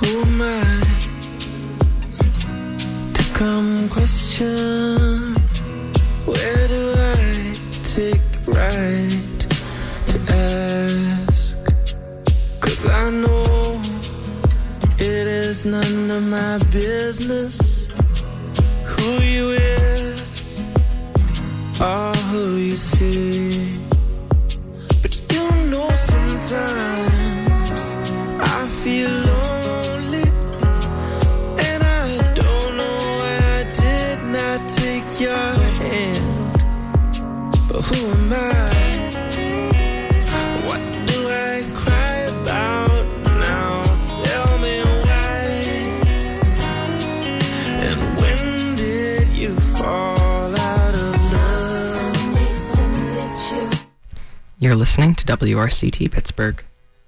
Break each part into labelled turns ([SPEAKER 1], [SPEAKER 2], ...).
[SPEAKER 1] Who am I to come question? Where do I take the right to ask? 'Cause I know it is none of my business who you with or who you see. But you know sometimes I feel lonely, and I don't know why I did not take your hand. But who am I? What do I cry about now? Tell me why. And when did you fall out of love?
[SPEAKER 2] You're listening to WRCT Pittsburgh.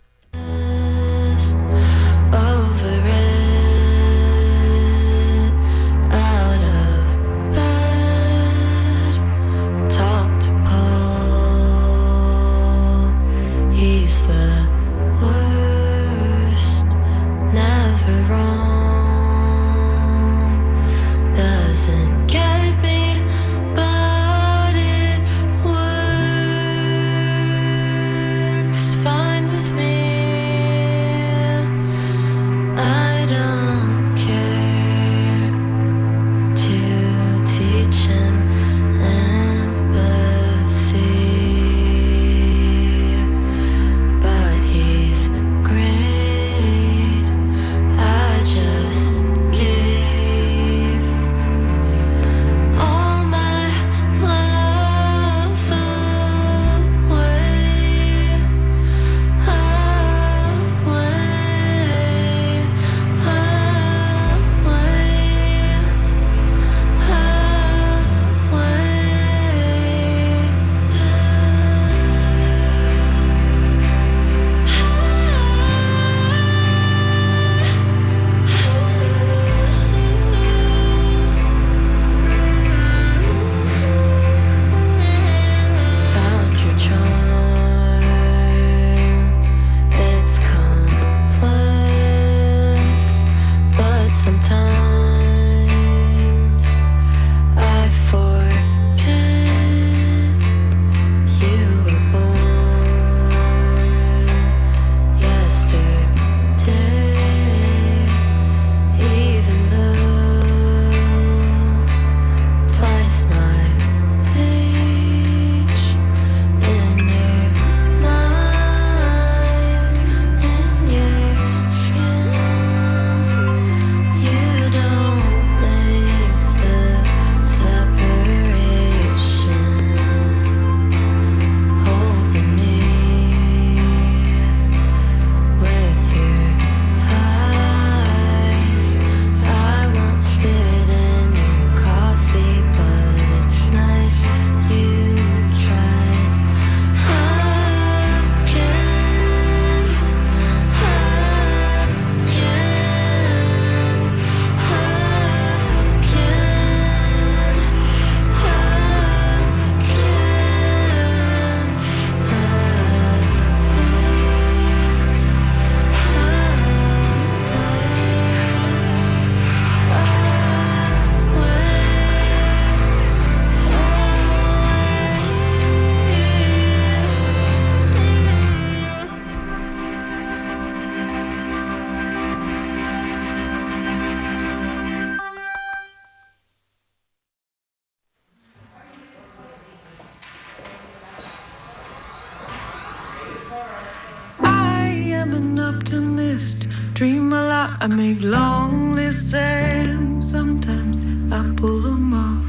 [SPEAKER 1] Dream a lot, I make long lists, and sometimes I pull them off.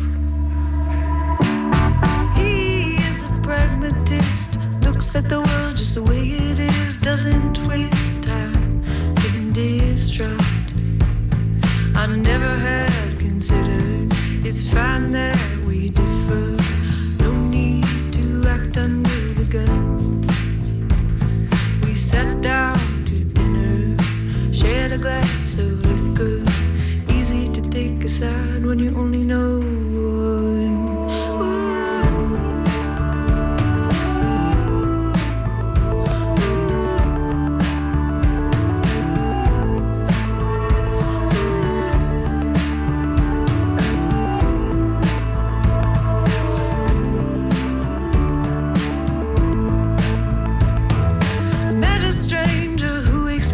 [SPEAKER 1] He is a pragmatist, looks at the world just the way it is, doesn't waste time getting distraught. I never had considered it's fine that we differ, no need to act under the gun. We sat down to dinner, shared a glass of liquor, easy to take aside when you only know one.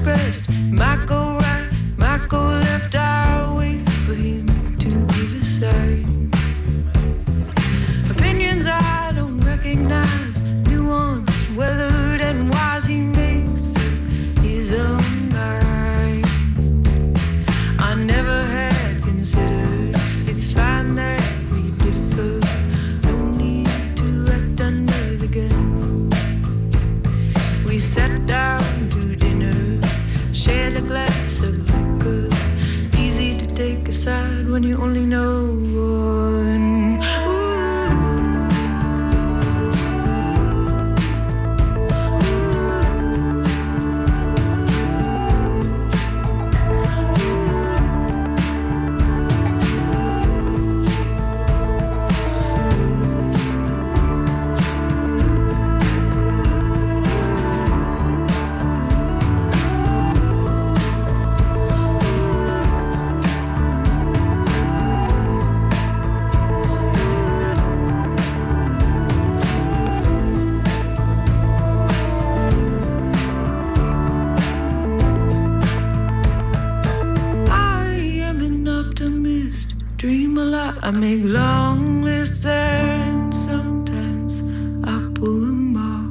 [SPEAKER 1] depressed. Might go right, might go left. I'll wait for him to give a sign. Opinions I don't recognize, nuanced, weathered and wise. He makes up his own mind. I never had considered it's fine that we differ. No need to act under the gun. We sat down to dinner, shared a glass of liquor. Easy to take a side when you only know one. I make long lists and sometimes I pull them off.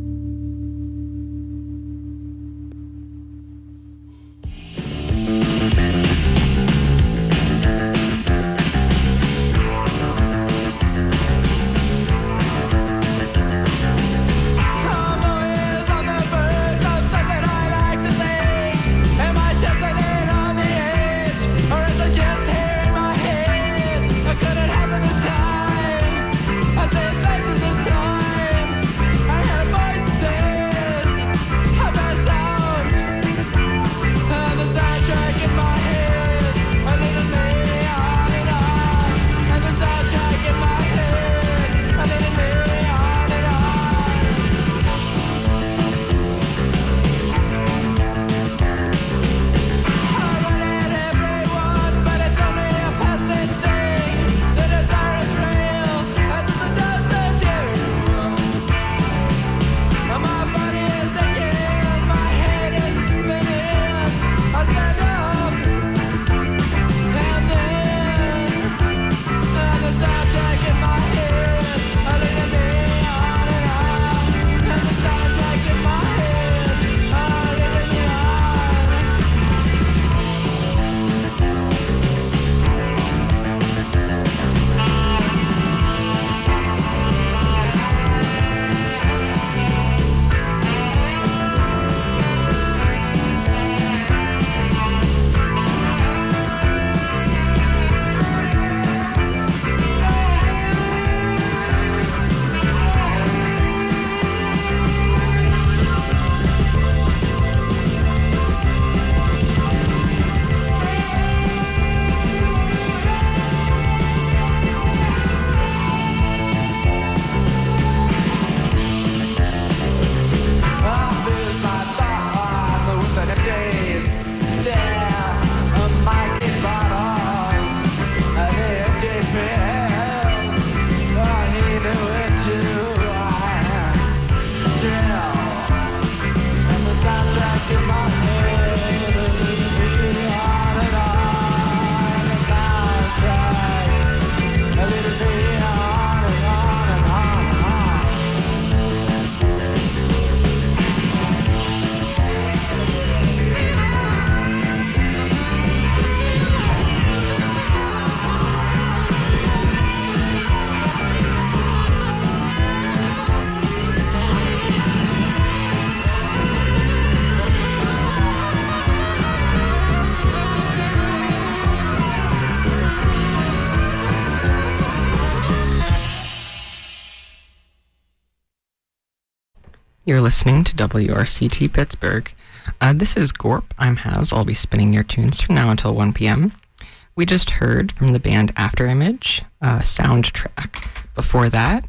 [SPEAKER 2] You're listening to WRCT Pittsburgh. This is Gorp. I'm Haz. I'll be spinning your tunes from now until 1 p.m. We just heard from the band Afterimage, Soundtrack. Before that,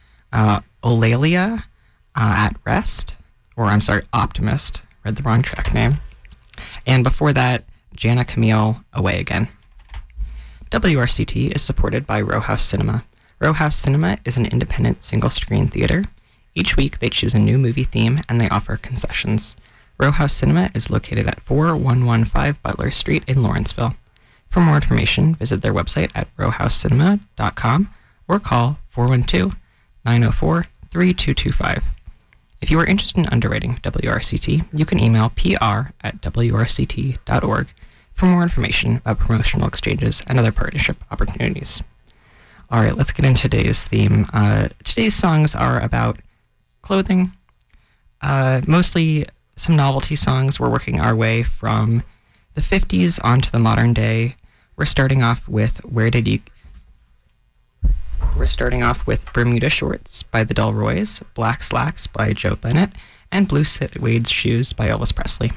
[SPEAKER 2] Eulalia, At Rest, or I'm sorry, Optimist. Read the wrong track name. And before that, Jana Camille, Away Again. WRCT is supported by Row House Cinema. Row House Cinema is an independent single-screen theater. Each week, they choose a new movie theme, and they offer concessions. Row House Cinema is located at 4115 Butler Street in Lawrenceville. For more information, visit their website at rowhousecinema.com or call 412-904-3225. If you are interested in underwriting WRCT, you can email pr@wrct.org for more information about promotional exchanges and other partnership opportunities. All right, let's get into today's theme. Today's songs are about clothing, mostly some novelty songs. We're working our way from the 50s onto the modern day. We're starting off with Bermuda Shorts by the Delroys, Black Slacks by Joe Bennett, and Blue Suede Shoes by Elvis Presley.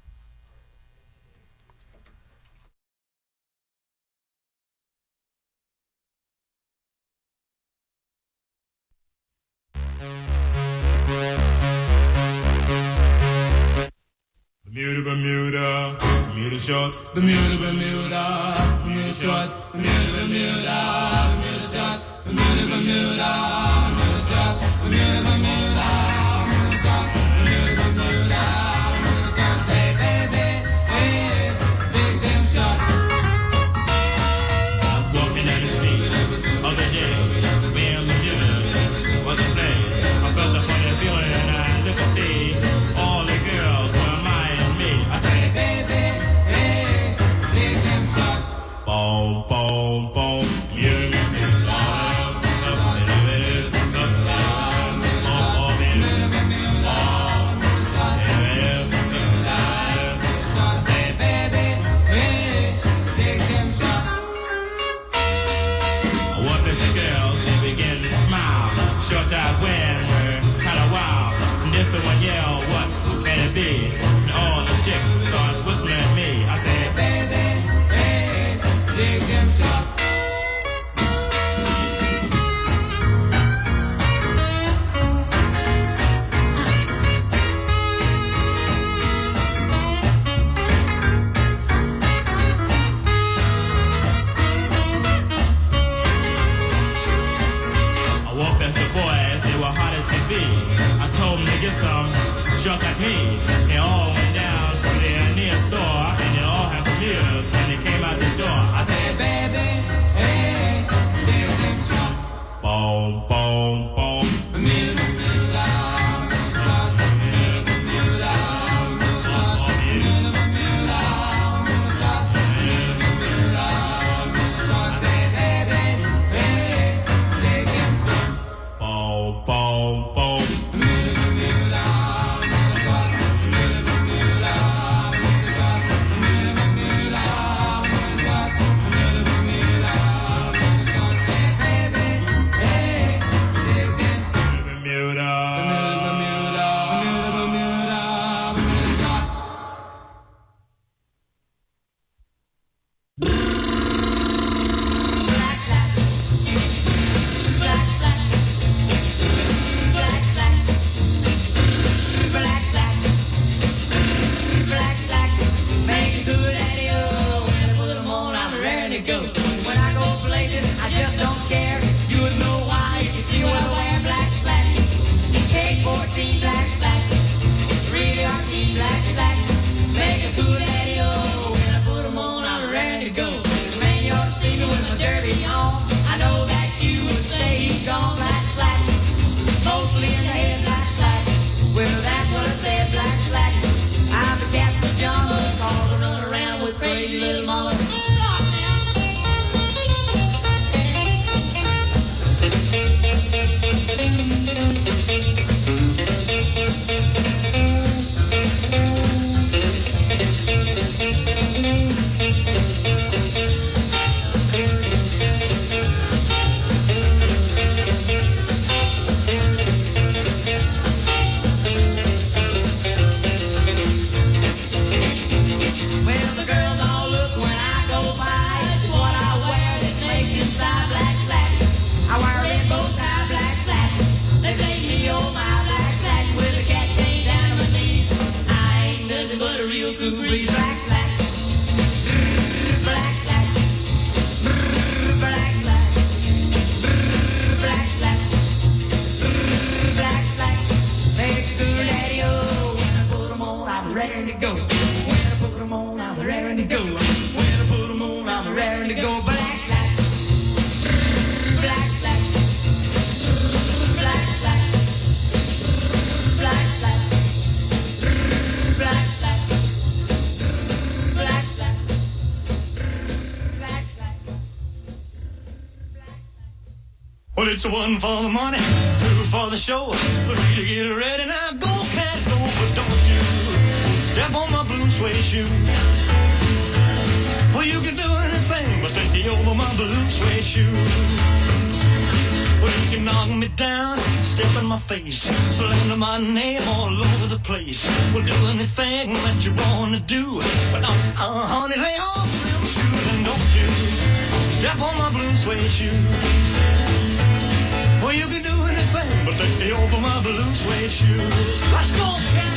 [SPEAKER 3] Bermuda, Bermuda shorts, Bermuda, Bermuda, Bermuda shorts, Bermuda, Bermuda, Bermuda shorts, Bermuda, Bermuda, Bermuda shorts, Bermuda, Bermuda, Bermuda shorts, Bermuda, Bermuda, Bermuda shorts. Say, baby, hey, take them shots. I was walking down the street other day, wearing Bermuda, was a play. I felt a funny feeling and I looked to see all the girls were admiring me. I say, baby, hey, take them shots. Boom, boom, boom, yeah. Someone yell, what can it be? And all the chicks start whistling at me. I say, baby, hey, dig them shots. I walked past the boys, they were hot as could be. I told them to get some junk like me. They all went down to their near store, and they all had Bermudas when they came out the door. I said, baby, hey, dig them shots. Boom, boom, boom. Bermuda, Bermuda, Bermuda shots. Bermuda, Bermuda, Bermuda shots. Bermuda, Bermuda, Bermuda shots. Bermuda, Bermuda, Bermuda shots. I said, baby, hey, dig them shots. Boom, boom, boom. Well, it's one for the money, two for the show. Three to get ready. Now go, cat, go, but don't you step on my blue suede shoe. Well, you can do anything but take me over my blue suede shoe. Well, you can knock me down, step in my face, slander my name all over the place. Well, do anything that you wanna do, but honey, lay off them shoes and don't you step on my blue suede shoe. Well, you can do anything but take me over my blue suede shoe. Let's go, cat.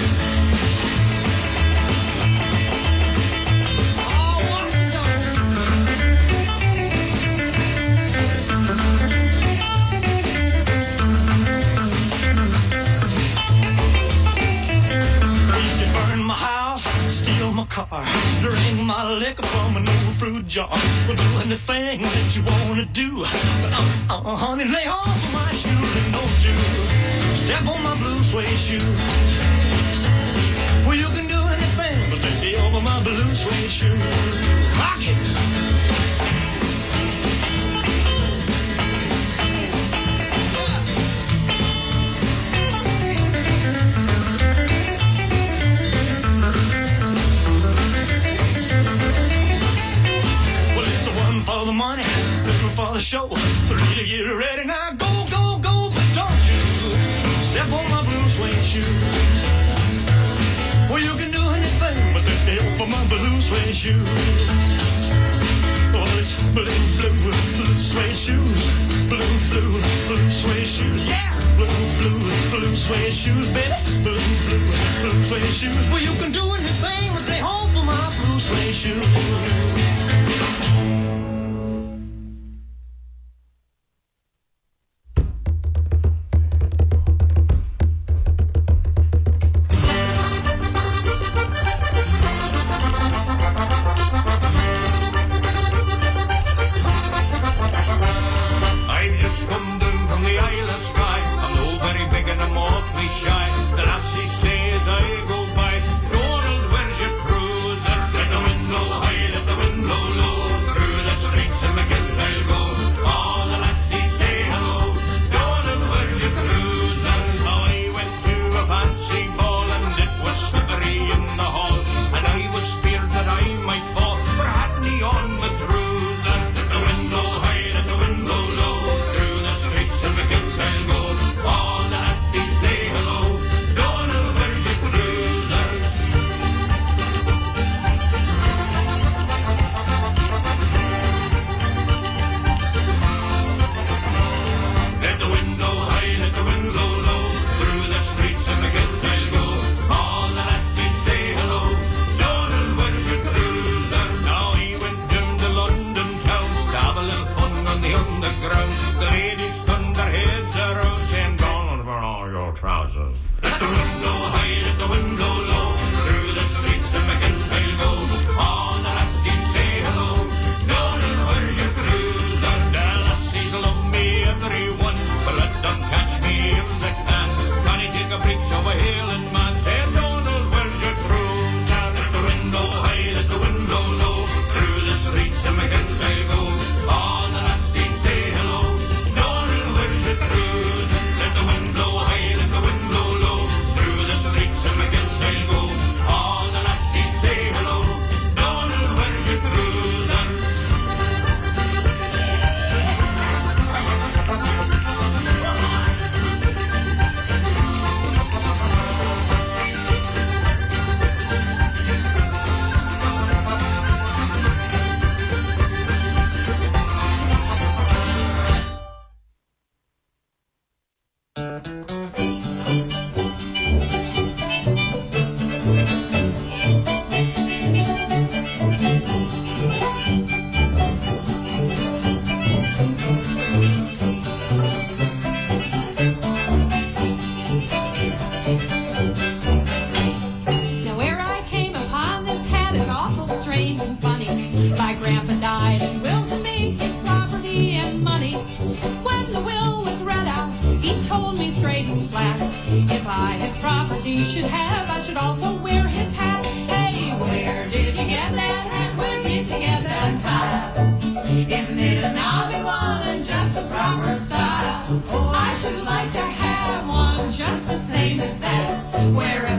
[SPEAKER 3] My car, drink my liquor from an old fruit jar. Well, do anything that you wanna do, but honey, lay off of my shoes and don't you step on my blue suede shoe. Well, you can do anything but take over my blue suede shoe. Rock it. For the money, two for the show, three to get ready. Now go, go, go, but don't you step on my blue suede shoe. Well, you can do anything but take me over my blue suede shoe. Oh, it's blue, blue, blue suede shoes, blue, blue, blue suede shoes, yeah, blue, blue, blue suede shoes, baby, blue, blue, blue suede shoes. Well, you can do anything but take over my blue suede shoes.
[SPEAKER 4] Let the window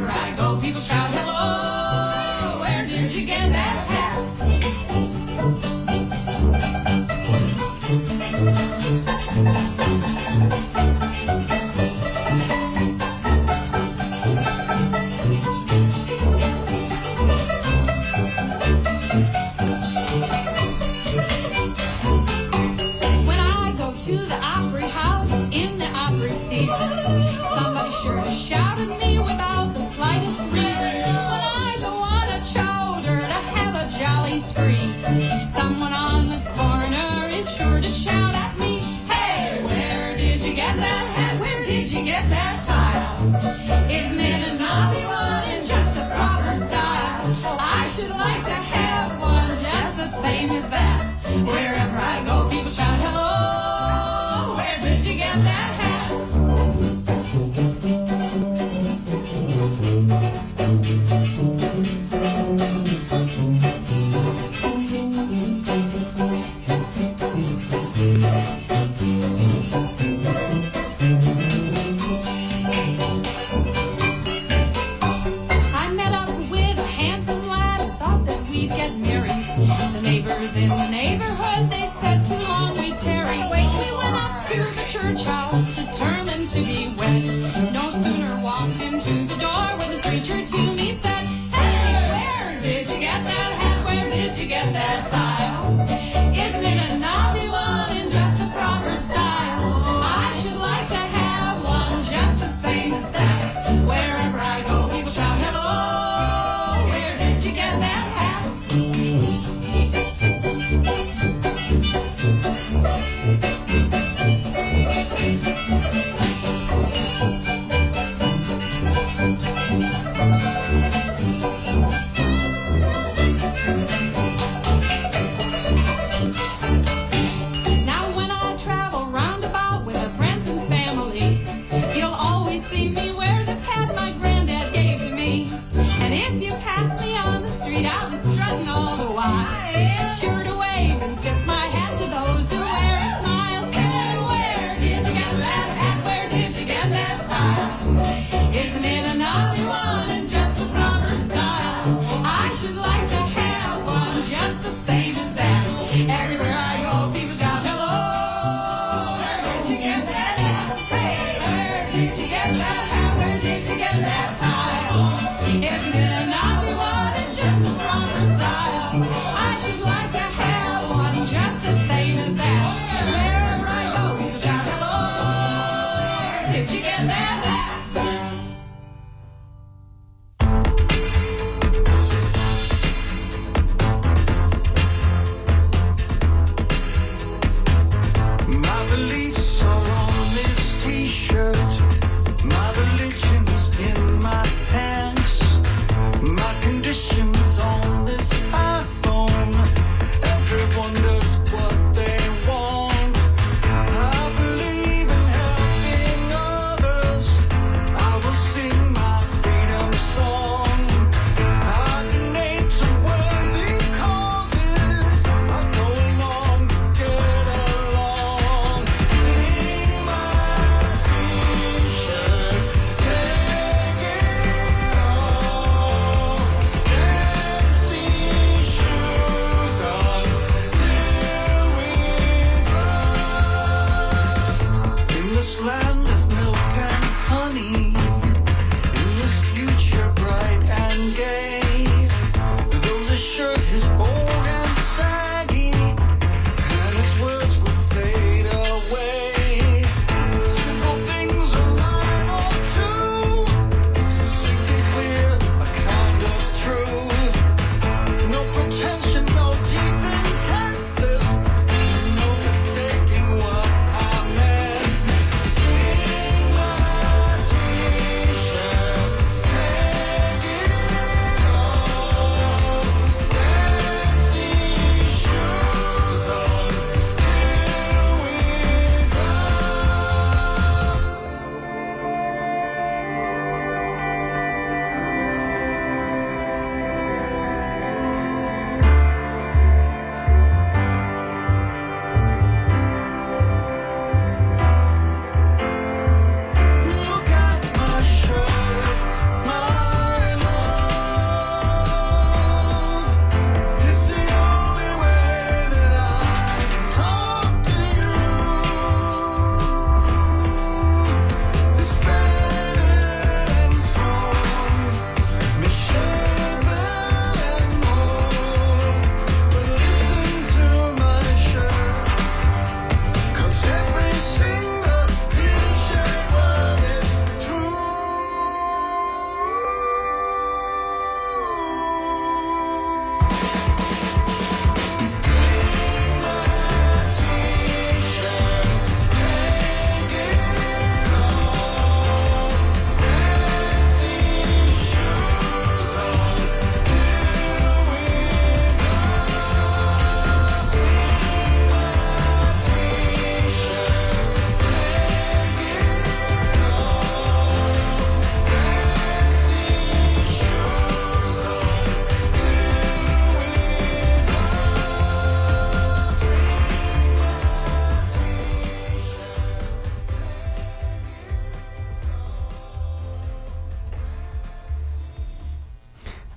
[SPEAKER 1] Wherever I go, people shout hello. Where did you get that hat? When I go to the Opry House in the Opry season, somebody sure to shout at me without the slightest reason. When I go on a chowder to have a jolly spree, someone on the corner is sure to shout at me, hey, where did you get that hat? Where did you get that tile? Isn't it a naughty one in just the proper style? I should like to have one just the same as that. Wherever I go, people shout hello. Where did you get that hat? I met up with a handsome lad and thought that we'd get married. The neighbors in the neighborhood, they said too long we'd tarry. We went up to the church house, determined to be wed. No sooner walked into the door when the preacher to me said, hey, where did you get that hat? Where did you get that tile? Isn't it a naughty one in just the proper style? I should like to have one just the same as that. Wherever I go, people shout hello. Where did you get that hat? Now when I travel roundabout with the friends and family, you'll always see me wear this hat my granddad gave to me. And if you pass me on the street out and strutting all the while, sure to wave and tip my hat to those who wear a smile, saying, where did you get that hat? Where did you get that tile? Isn't it a naughty one in just the proper style? I should like to have one just the same as that. Everywhere I go, people shout hello. Where did you get that hat? Where did you get that hat? Where did you get that tile? Isn't it a naughty one in just the proper style? I should like to have one just the same as that. Wherever I go, people shout hello. Where did you get that hat?
[SPEAKER 4] My beliefs are on this t-shirt. My religion's in my pants. My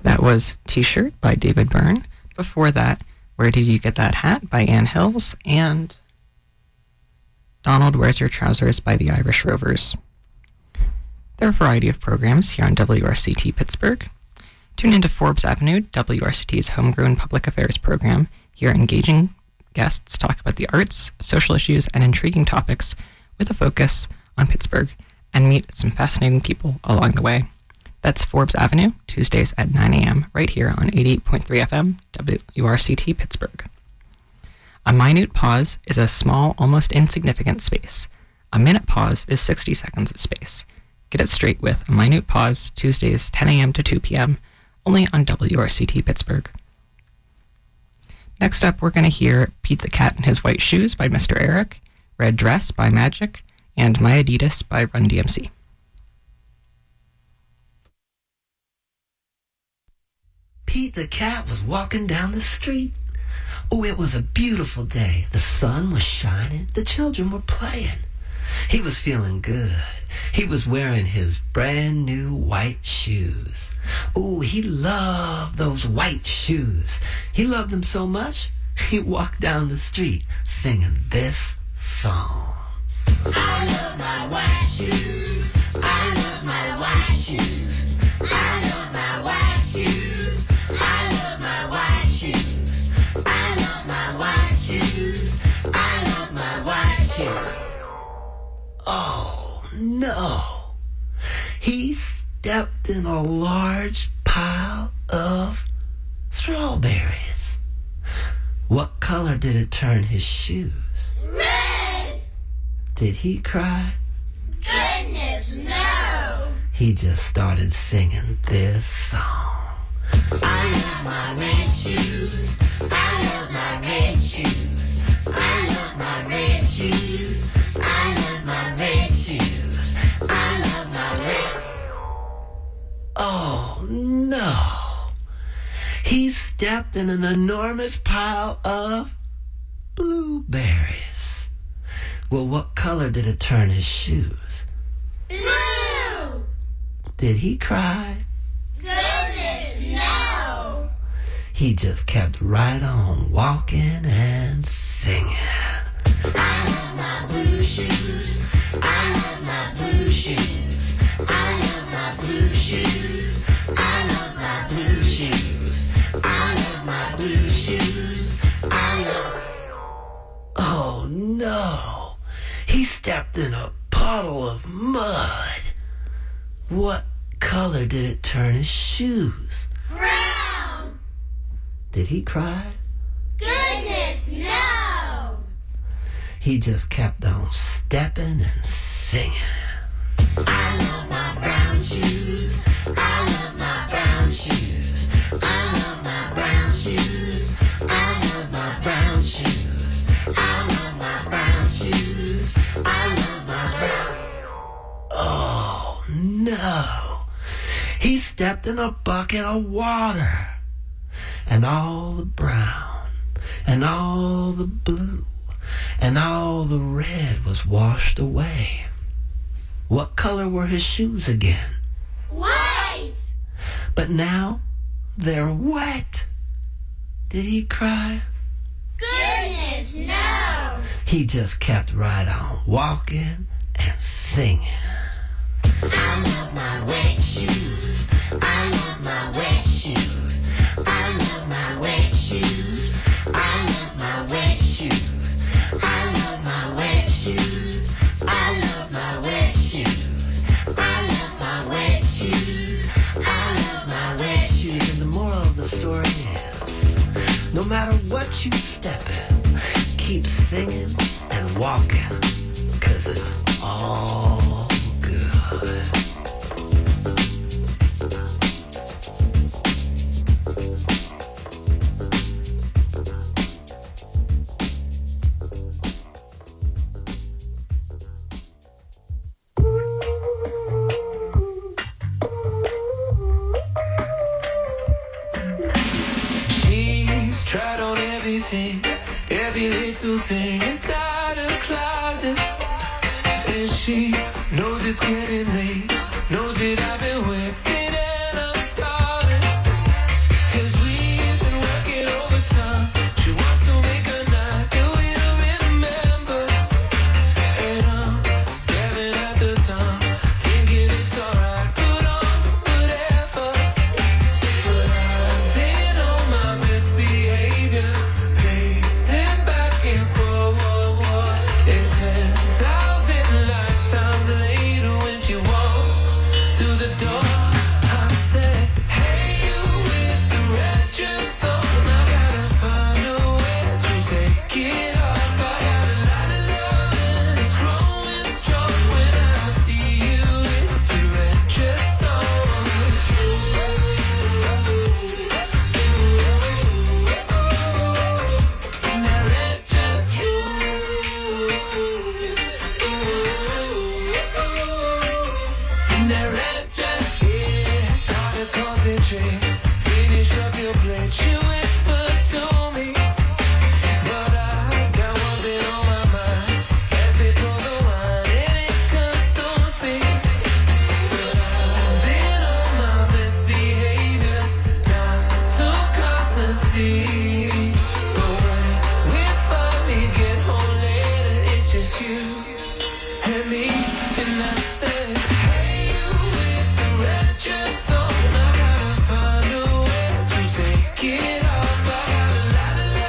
[SPEAKER 2] That was T-Shirt by David Byrne. Before that, Where Did You Get That Hat by Ann Hills, and Donald, Where's Your Trousers by the Irish Rovers. There are a variety of programs here on WRCT Pittsburgh. Tune into Forbes Avenue, WRCT's homegrown public affairs program. Here, engaging guests talk about the arts, social issues, and intriguing topics with a focus on Pittsburgh, and meet some fascinating people along the way. That's Forbes Avenue, Tuesdays at 9 a.m., right here on 88.3 FM, WRCT Pittsburgh. A minute pause is a small, almost insignificant space. A minute pause is 60 seconds of space. Get it straight with A Minute Pause, Tuesdays 10 a.m. to 2 p.m., only on WRCT Pittsburgh. Next up, we're going to hear Pete the Cat in His White Shoes by Mr. Eric, Red Dress by Magic, and My Adidas by Run DMC.
[SPEAKER 5] Pete the Cat was walking down the street. Oh, it was a beautiful day. The sun was shining. The children were playing. He was feeling good. He was wearing his brand new white shoes. Oh, he loved those white shoes. He loved them so much, he walked down the street singing this song. I love my white shoes. I love my white shoes. I love my white shoes. I love my white shoes. I love my white shoes. I love my white shoes. Oh, no. He stepped in a large pile of strawberries. What color did it turn his shoes? Red! Did he cry? Goodness, no! He just started singing this song. I love my red shoes. I love my red shoes. I love my red shoes. I love my red shoes. I love my red. Oh, no. He stepped in an enormous pile of blueberries. Well, what color did it turn his shoes? Blue! Did he cry? Goodness, no! He just kept right on walking and singing. I love my blue shoes. I love my blue shoes. I love my blue shoes. I love my blue shoes. I love my blue shoes. I love... Oh, no. He stepped in a puddle of mud. What color did it turn his shoes? Brown. Did he cry? Goodness, no. He just kept on stepping and singing. I love my brown shoes. I love my brown shoes. I love my brown shoes. I love my brown shoes. I love my brown shoes. I love my brown. Oh, no. He stepped in a bucket of water. And all the brown, and all the blue, and all the red was washed away. What color were his shoes again? White! But now they're wet. Did he cry? Goodness, no! He just kept right on walking and singing. I love my wet shoes. I love my wet shoes. I love my wet shoes. I love my wet shoes. I love my wet shoes. I love my wet shoes. I love my wet shoes. I love my wet shoes. And the moral of the story is, no matter what you step in, keep singing and walking, 'cause it's all good.
[SPEAKER 4] Tried on everything, every little thing inside her closet. And she knows it's getting late, knows that I've been waiting and I'm starving. drink. Finish up your plate. She whispers to me, but I got one thing on my mind. As they pour the wine and it consumes me. But I've been on my best behavior, not so constantly. But when we finally get home later, it's just you and me. And I said, hey, you with the red dress on, I gotta find a way to take it off. I got a lot of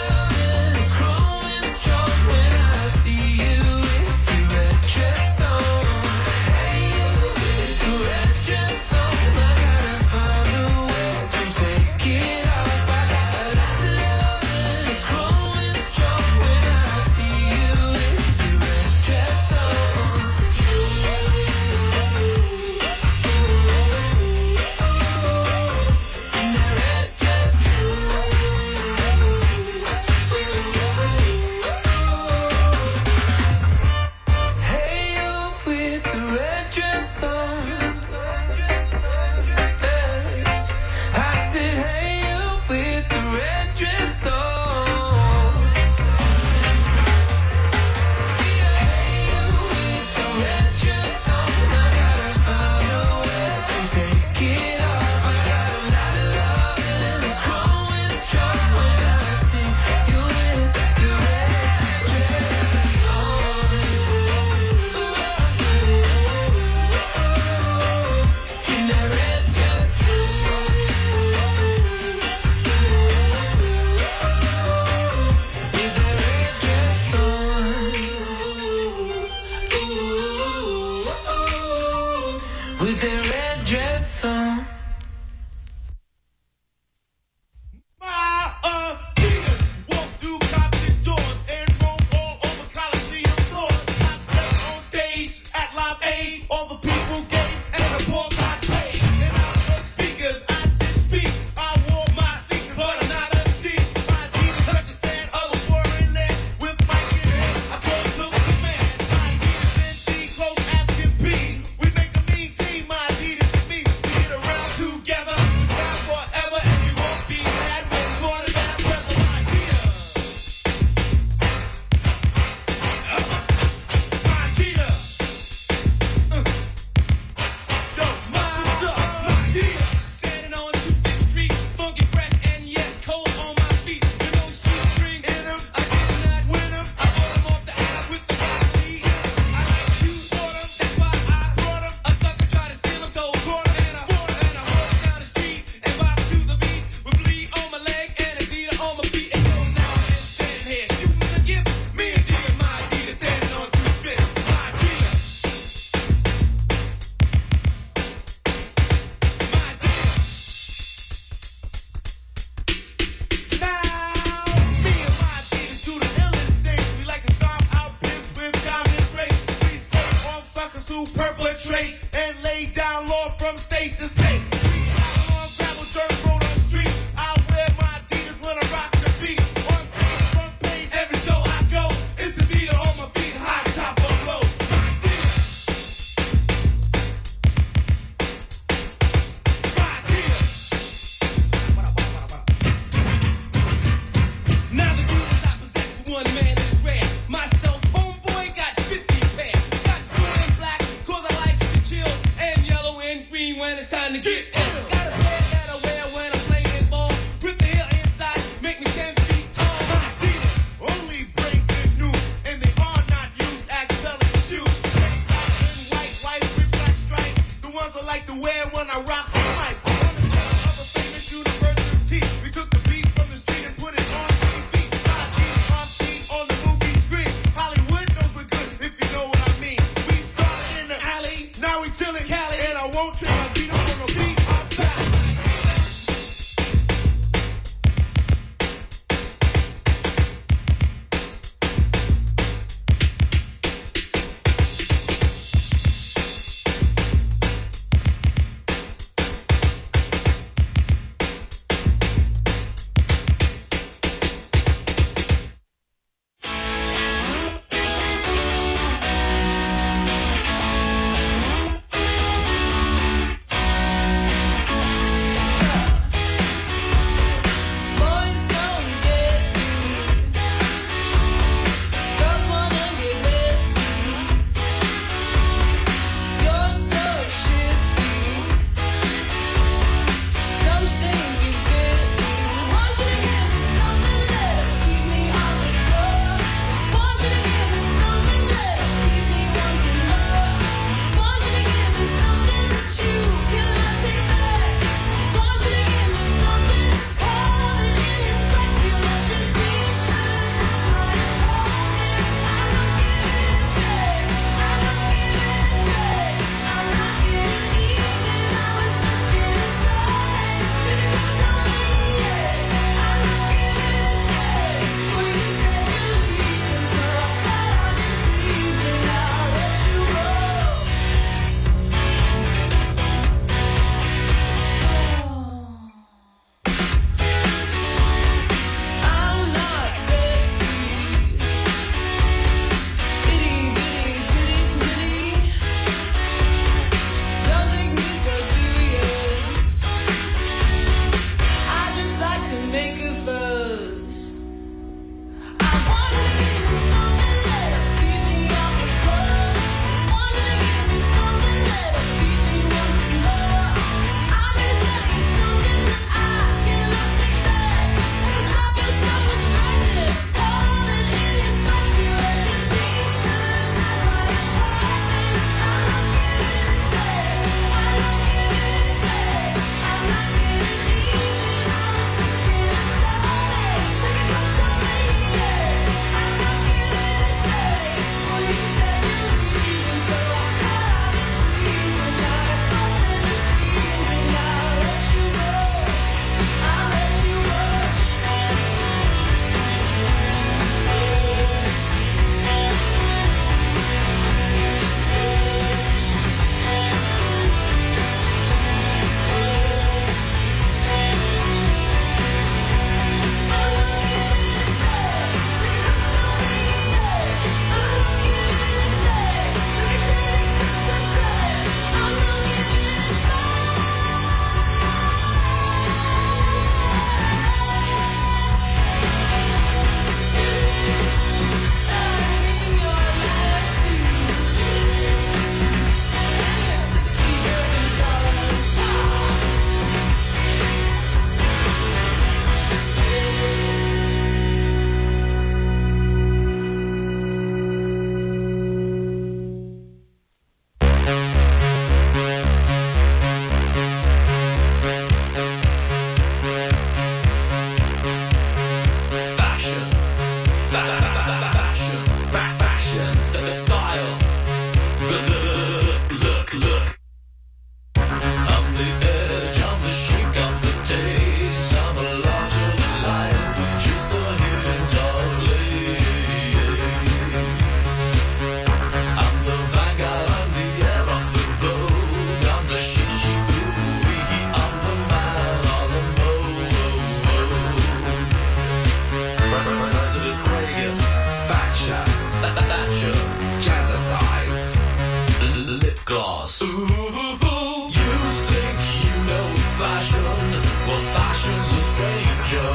[SPEAKER 4] Well, fashion's a stranger.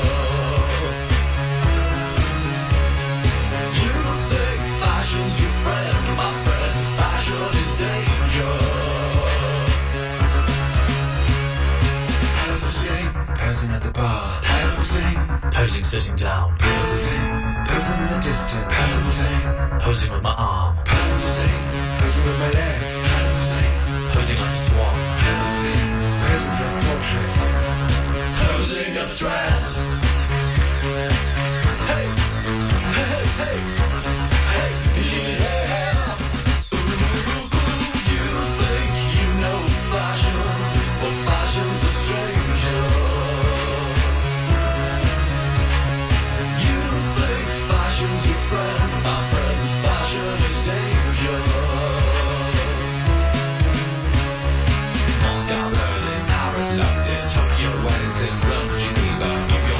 [SPEAKER 4] You think fashion's your friend, my friend. Fashion is danger. Posing at the bar, posing sitting down, posing in the distance, posing with my arm, posing with my leg, posing like a swan, posing for a portrait, posing a threat. Hey, hey, hey, hey, yeah. You think you know fashion, well, fashion's a stranger. Fashion's your friend, my friend. Fashion is danger. Moscow, Berlin, Paris, London, Tokyo, Wellington, Rome, Geneva, New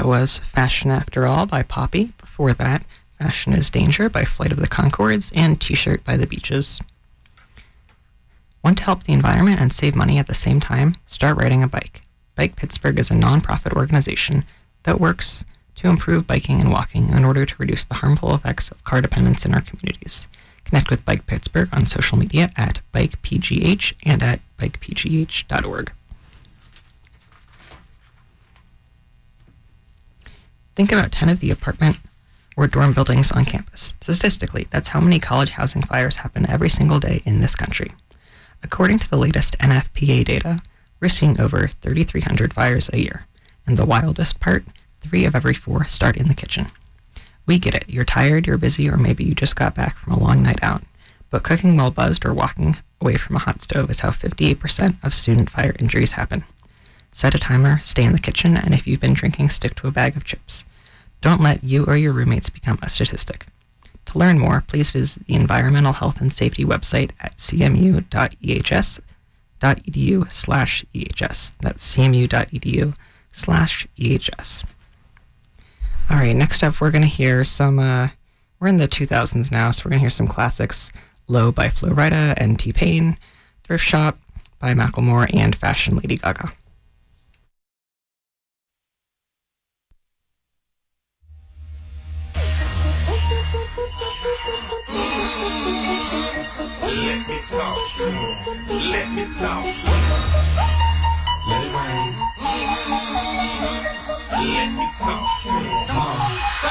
[SPEAKER 2] That was Fashion After All by Poppy. Before that, Fashion is Danger by Flight of the Conchords and T-Shirt by The Beaches. Want to help the environment and save money at the same time? Start riding a bike. Bike Pittsburgh is a nonprofit organization that works to improve biking and walking in order to reduce the harmful effects of car dependence in our communities. Connect with Bike Pittsburgh on social media at BikePGH and at bikepgh.org. Think about 10 of the apartment or dorm buildings on campus. Statistically, that's how many college housing fires happen every single day in this country. According to the latest NFPA data, we're seeing over 3,300 fires a year. And the wildest part, 3 of every 4 start in the kitchen. We get it. You're tired, you're busy, or maybe you just got back from a long night out. But cooking while buzzed or walking away from a hot stove is how 58% of student fire injuries happen. Set a timer, stay in the kitchen, and if you've been drinking, stick to a bag of chips. Don't let you or your roommates become a statistic. To learn more, please visit the Environmental Health and Safety website at cmu.ehs.edu/EHS. That's cmu.edu/EHS. All right, next up, we're going to hear some, we're in the 2000s now, so we're going to hear some classics. Low by Flo Rida and T-Pain, Thrift Shop by Macklemore, and Fashion Lady Gaga.
[SPEAKER 6] Let me talk to him. Let me talk to him. Let it rain. Let me talk to him. Come on.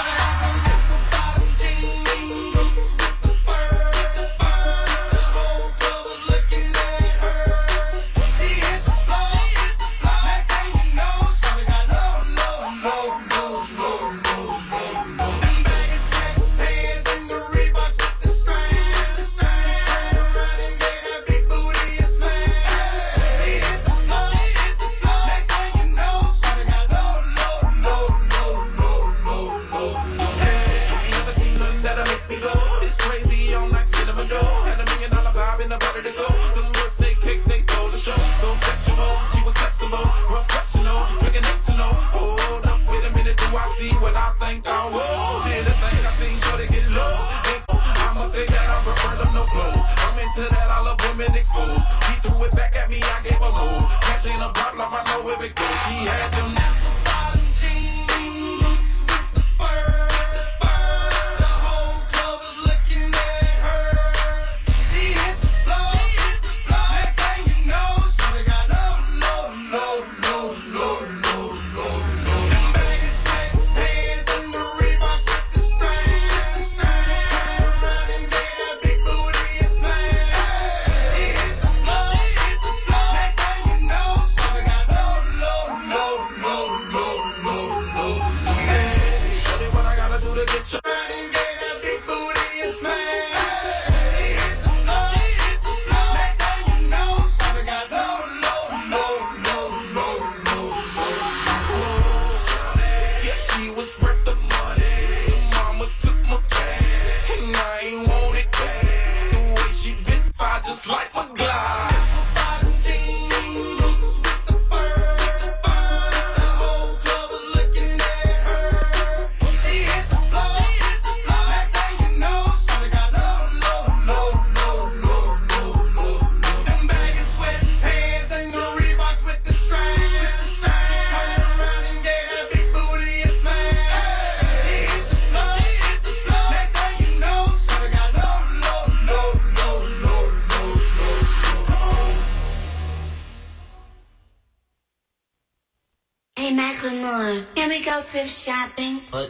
[SPEAKER 7] Thrift shopping. What?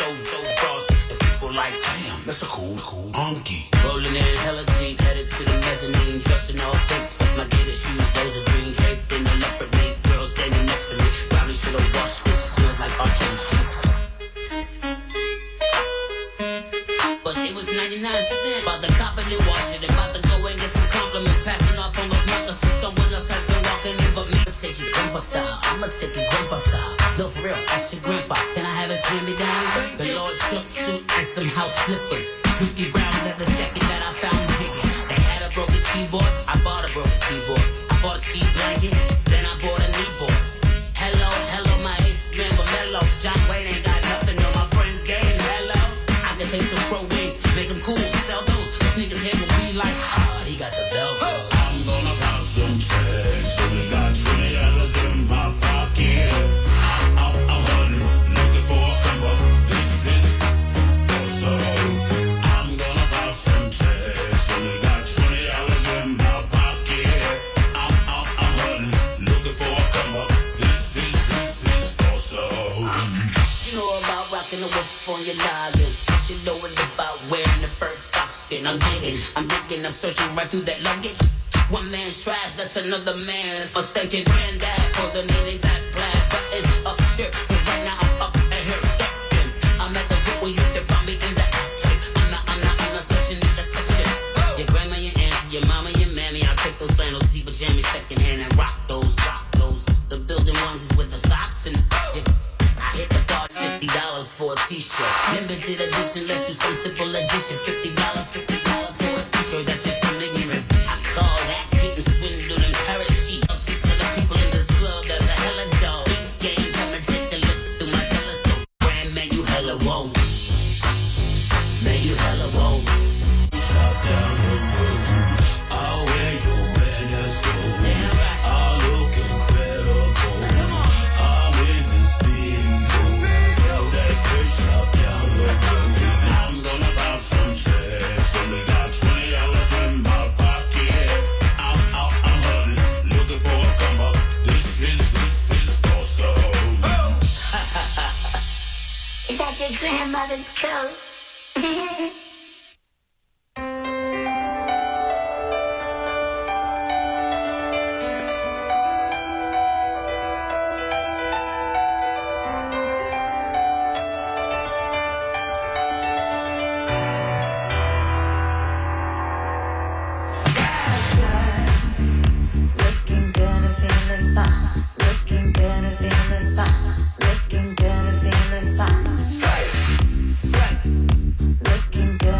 [SPEAKER 8] so frost. The people like, damn, that's a cool honky. Rolling in hella deep, headed to the mezzanine, dressing all pink, suck my gator shoes, those are green, draped in the leopard mink, girl standing next to me. Probably should've washed this, it smells like arcane sheets. But it was 99 cents. About the cop and then wash it. About to go and get some compliments. Passing off on those moccasins. Someone else has been walking in, but me. I'ma take you grandpa style. I'ma take you grandpa style. No, for real, that's your grandpa. Can I have his hand me down? The Lord Chuck suit and some house slippers. Dookie brown leather jacket that I found digging. They had a broken keyboard. I bought a broken keyboard. I bought a ski blanket. Then I bought a kneeboard. Hello, my ace man, but mellow. John Wayne ain't got nothing on my friend's game. Hello. I can take some pro wings, make them cool, sell those. Sneakers here will be like, he got the Velcro.
[SPEAKER 6] I'm gonna pop some tags. Only got $20 in my pocket. I'm hunting, looking for a come up. This is so. I'm gonna pop some tags. Only got $20 in my pocket. I'm hunting, looking for a come up. This is also.
[SPEAKER 8] You know about rocking the whip on your noggin. You know what about wearing the first box skin. I'm digging, I'm searching right through that luggage. One man's trash, that's another man's mistaken. Granddad for the nearly black button up shirt. Cause right now I'm up and here stepping. I'm at the book where you can find me in the attic. I'm not searching in the section. Your grandma, your auntie, your mama, your mammy. I'll take those flannel see pajamas second hand and rock those. The building ones is with the socks and I hit the bar, $50 for a t-shirt. Limited edition, let's do some simple addition. $50 for a t-shirt, that's just something ignorant. I call that getting swindled and parachute. 600 people in this club, that's a hella dog. Big game, come and take a look through my telescope. Brand man, you hella whoa. Man, you hella whoa.
[SPEAKER 6] Chop down the road. I'll wear your badass clothes. I'll look incredible. I'm in this bingo. Tell that fish chop down the road. I'm gonna pop some tags. Only got $20 in my pocket. I'm hunting, looking for a come up. This is also.
[SPEAKER 7] Is that your grandmother's coat?
[SPEAKER 1] Looking good and feeling fine. Looking good and feeling fine. Looking good and feeling fine. Looking good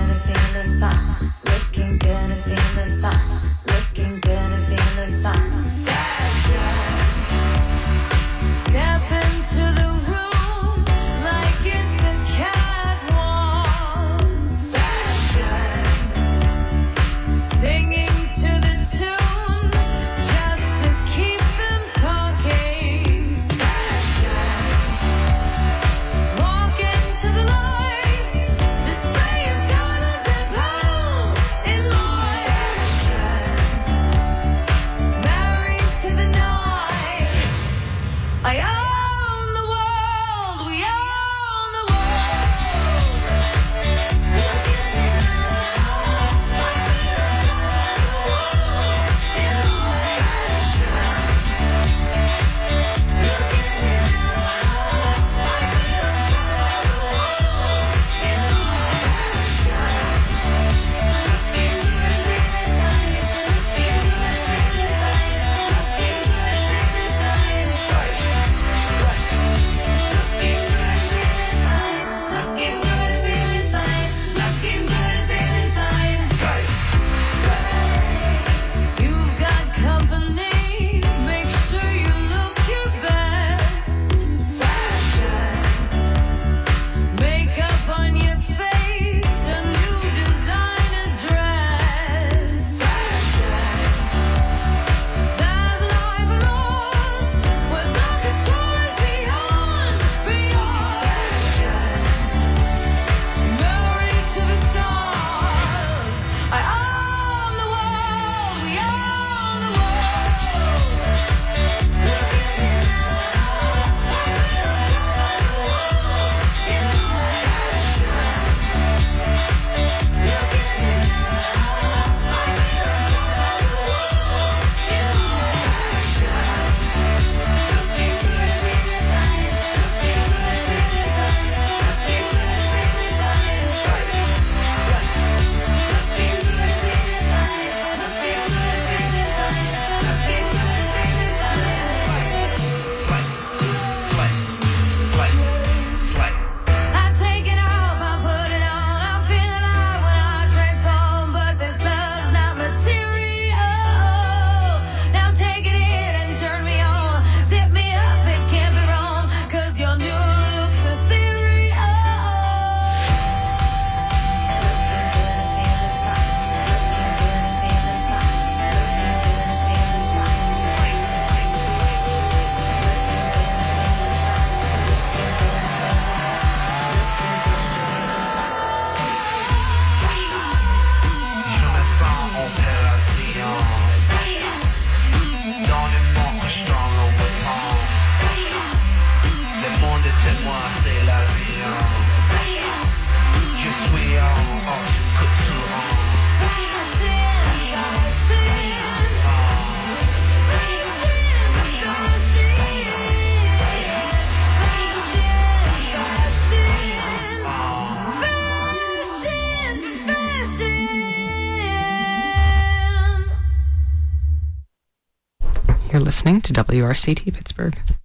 [SPEAKER 2] You're listening to WRCT Pittsburgh.